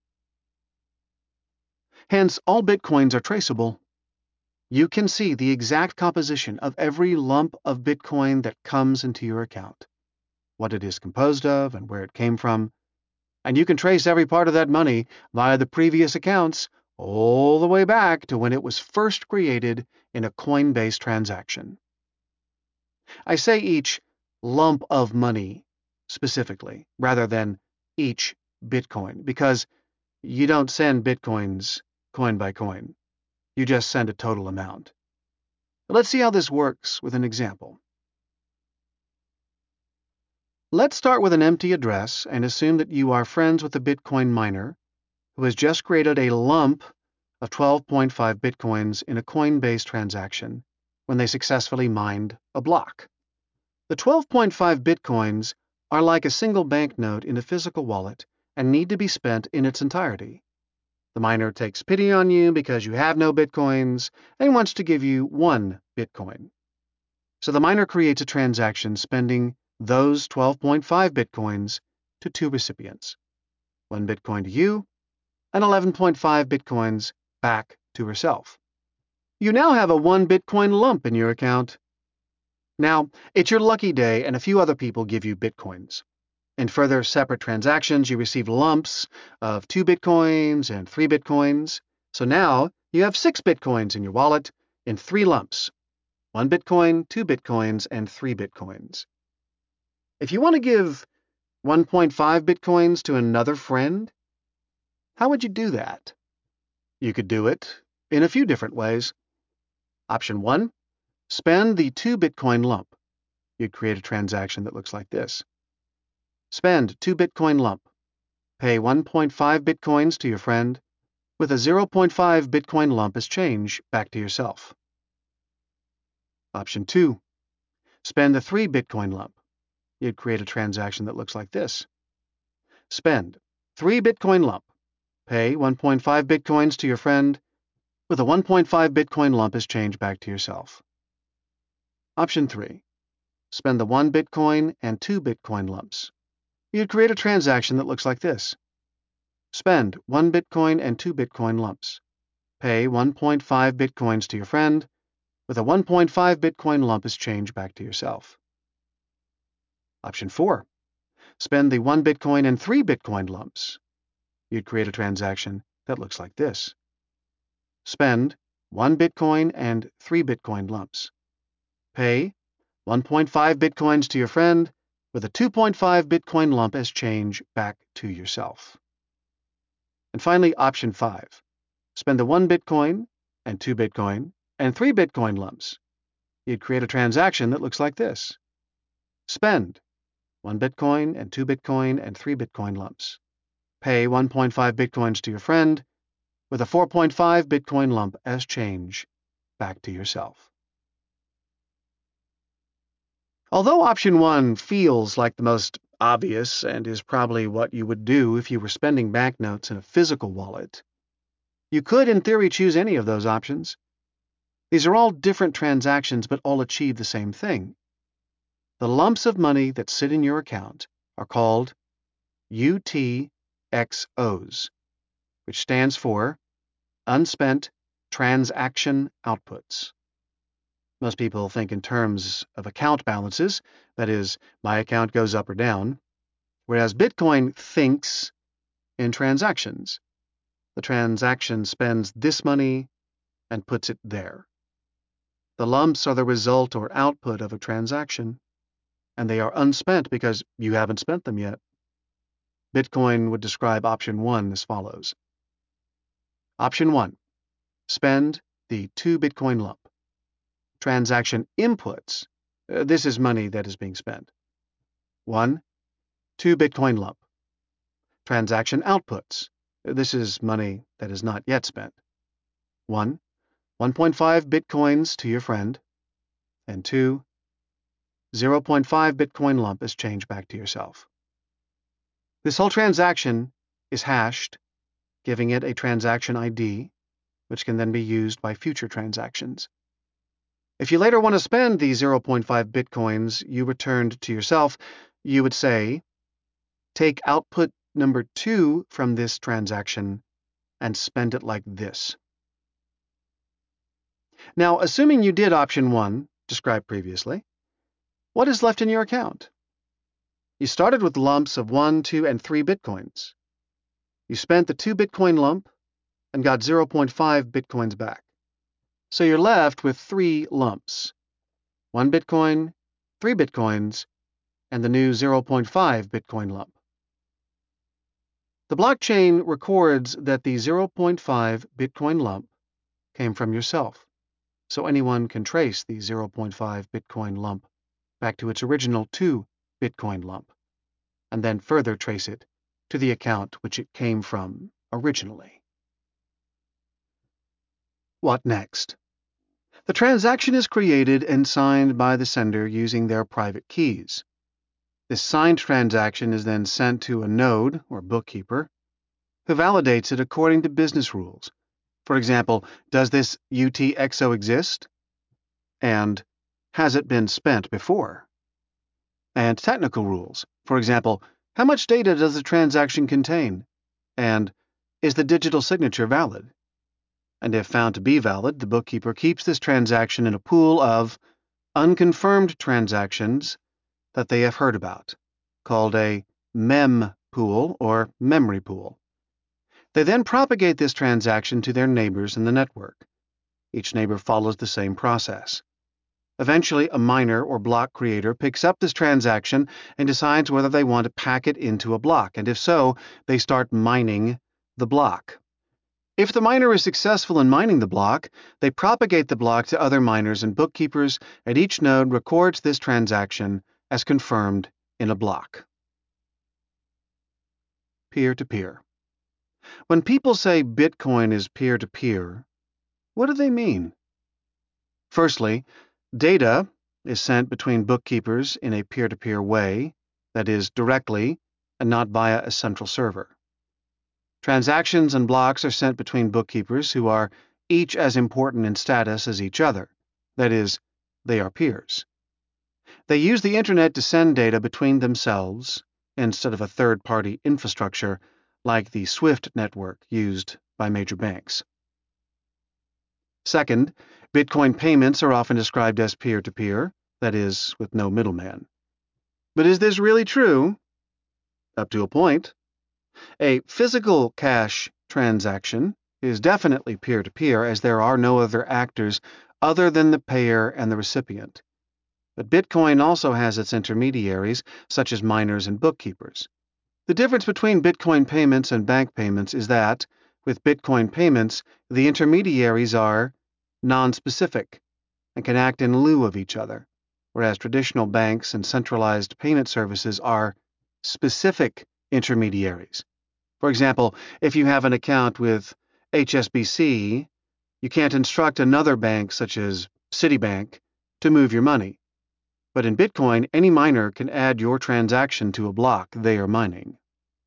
Hence, all Bitcoins are traceable. You can see the exact composition of every lump of Bitcoin that comes into your account, what it is composed of and where it came from, and you can trace every part of that money via the previous accounts all the way back to when it was first created in a Coinbase transaction. I say each lump of money specifically, rather than each Bitcoin, because you don't send Bitcoins coin by coin. You just send a total amount. But let's see how this works with an example. Let's start with an empty address and assume that you are friends with a Bitcoin miner who has just created a lump of 12.5 Bitcoins in a Coinbase transaction when they successfully mined a block. The 12.5 Bitcoins are like a single banknote in a physical wallet and need to be spent in its entirety. The miner takes pity on you because you have no Bitcoins and wants to give you 1 Bitcoin. So the miner creates a transaction spending those 12.5 Bitcoins to 2 recipients, 1 Bitcoin to you and 11.5 Bitcoins back to herself. You now have a 1 Bitcoin lump in your account. Now, it's your lucky day and a few other people give you Bitcoins. In further separate transactions, you receive lumps of 2 Bitcoins and 3 Bitcoins. So now you have 6 Bitcoins in your wallet in 3 lumps, 1 Bitcoin, 2 Bitcoins, and 3 Bitcoins. If you want to give 1.5 Bitcoins to another friend, how would you do that? You could do it in a few different ways. Option 1, spend the 2 Bitcoin lump. You'd create a transaction that looks like this. Spend 2 Bitcoin lump. Pay 1.5 Bitcoins to your friend with a 0.5 Bitcoin lump as change back to yourself. Option 2. Spend the 3 Bitcoin lump. You'd create a transaction that looks like this. Spend 3 Bitcoin lump. Pay 1.5 Bitcoins to your friend with a 1.5 Bitcoin lump as change back to yourself. Option 3. Spend the 1 Bitcoin and 2 Bitcoin lumps. You'd create a transaction that looks like this. Spend 1 Bitcoin and 2 Bitcoin lumps. Pay 1.5 Bitcoins to your friend with a 1.5 Bitcoin lump as change back to yourself. Option 4. Spend the 1 Bitcoin and 3 Bitcoin lumps. You'd create a transaction that looks like this. Spend 1 Bitcoin and 3 Bitcoin lumps. Pay 1.5 Bitcoins to your friend with a 2.5 Bitcoin lump as change back to yourself. And finally, option 5. Spend the 1 Bitcoin and 2 Bitcoin and 3 Bitcoin lumps. You'd create a transaction that looks like this. Spend 1 Bitcoin and 2 Bitcoin and 3 Bitcoin lumps. Pay 1.5 Bitcoins to your friend with a 4.5 Bitcoin lump as change back to yourself. Although option 1 feels like the most obvious and is probably what you would do if you were spending banknotes in a physical wallet, you could, in theory, choose any of those options. These are all different transactions, but all achieve the same thing. The lumps of money that sit in your account are called UTXOs, which stands for Unspent Transaction Outputs. Most people think in terms of account balances, that is, my account goes up or down, whereas Bitcoin thinks in transactions. The transaction spends this money and puts it there. The lumps are the result or output of a transaction, and they are unspent because you haven't spent them yet. Bitcoin would describe option 1 as follows. Option 1. Spend the 2 Bitcoin lump. Transaction inputs. This is money that is being spent. 1. 2 Bitcoin lump. Transaction outputs. This is money that is not yet spent. 1. 1.5 Bitcoins to your friend. And 2. 0.5 Bitcoin lump as change back to yourself. This whole transaction is hashed, giving it a transaction ID, which can then be used by future transactions. If you later want to spend the 0.5 Bitcoins you returned to yourself, you would say, take output number 2 from this transaction and spend it like this. Now, assuming you did option 1, described previously, what is left in your account? You started with lumps of 1, 2, and 3 Bitcoins. You spent the 2 Bitcoin lump and got 0.5 Bitcoins back. So you're left with 3 lumps, 1 Bitcoin, 3 Bitcoins, and the new 0.5 Bitcoin lump. The blockchain records that the 0.5 Bitcoin lump came from yourself, so anyone can trace the 0.5 Bitcoin lump back to its original 2 Bitcoin lump, and then further trace it to the account which it came from originally. What next? The transaction is created and signed by the sender using their private keys. This signed transaction is then sent to a node, or bookkeeper, who validates it according to business rules. For example, does this UTXO exist? And has it been spent before? And technical rules. For example, how much data does the transaction contain? And is the digital signature valid? And if found to be valid, the bookkeeper keeps this transaction in a pool of unconfirmed transactions that they have heard about, called a mem pool or memory pool. They then propagate this transaction to their neighbors in the network. Each neighbor follows the same process. Eventually, a miner or block creator picks up this transaction and decides whether they want to pack it into a block, and if so, they start mining the block. If the miner is successful in mining the block, they propagate the block to other miners and bookkeepers, and each node records this transaction as confirmed in a block. Peer-to-peer. When people say Bitcoin is peer-to-peer, what do they mean? Firstly, data is sent between bookkeepers in a peer-to-peer way, that is, directly and not via a central server. Transactions and blocks are sent between bookkeepers who are each as important in status as each other, that is, they are peers. They use the internet to send data between themselves instead of a third-party infrastructure like the SWIFT network used by major banks. Second, Bitcoin payments are often described as peer-to-peer, that is, with no middleman. But is this really true? Up to a point. A physical cash transaction is definitely peer-to-peer, as there are no other actors other than the payer and the recipient. But Bitcoin also has its intermediaries, such as miners and bookkeepers. The difference between Bitcoin payments and bank payments is that, with Bitcoin payments, the intermediaries are non-specific and can act in lieu of each other. whereas traditional banks and centralized payment services are specific intermediaries. For example, if you have an account with HSBC, you can't instruct another bank, such as Citibank, to move your money. But in Bitcoin, any miner can add your transaction to a block they are mining.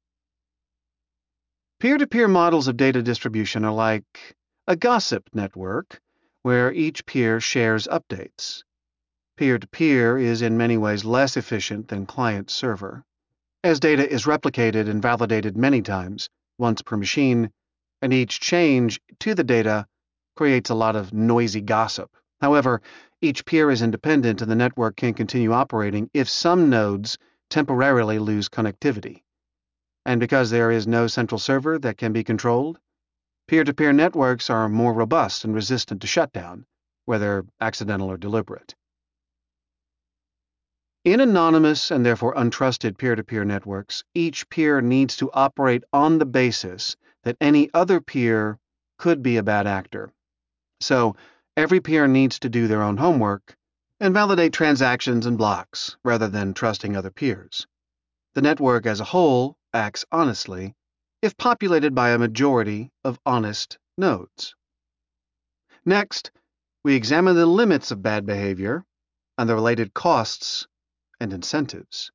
Peer-to-peer models of data distribution are like a gossip network, where each peer shares updates. Peer-to-peer is in many ways less efficient than client-server, as data is replicated and validated many times, once per machine, and each change to the data creates a lot of noisy gossip. However, each peer is independent and the network can continue operating if some nodes temporarily lose connectivity. And because there is no central server that can be controlled, peer-to-peer networks are more robust and resistant to shutdown, whether accidental or deliberate. In anonymous and therefore untrusted peer-to-peer networks, each peer needs to operate on the basis that any other peer could be a bad actor. So, every peer needs to do their own homework and validate transactions and blocks rather than trusting other peers. The network as a whole acts honestly if populated by a majority of honest nodes. Next, we examine the limits of bad behavior and the related costs and incentives.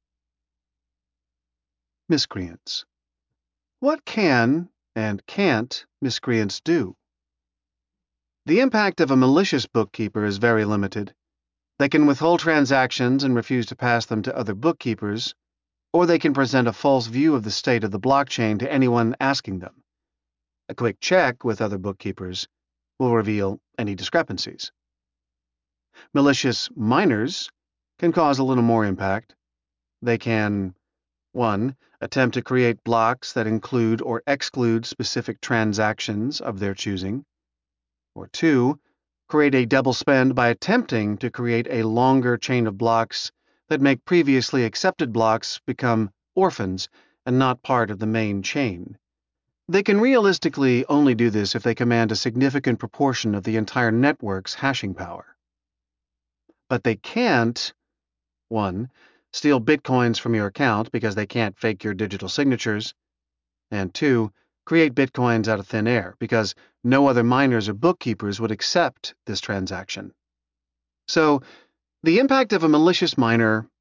Miscreants. What can and can't miscreants do? The impact of a malicious bookkeeper is very limited. They can withhold transactions and refuse to pass them to other bookkeepers, or they can present a false view of the state of the blockchain to anyone asking them. A quick check with other bookkeepers will reveal any discrepancies. Malicious miners can cause a little more impact. They can 1. Attempt to create blocks that include or exclude specific transactions of their choosing. Or 2. Create a double spend by attempting to create a longer chain of blocks that make previously accepted blocks become orphans and not part of the main chain. They can realistically only do this if they command a significant proportion of the entire network's hashing power. But they can't 1. Steal bitcoins from your account because they can't fake your digital signatures, and 2. Create bitcoins out of thin air because no other miners or bookkeepers would accept this transaction. So, the impact of a malicious miner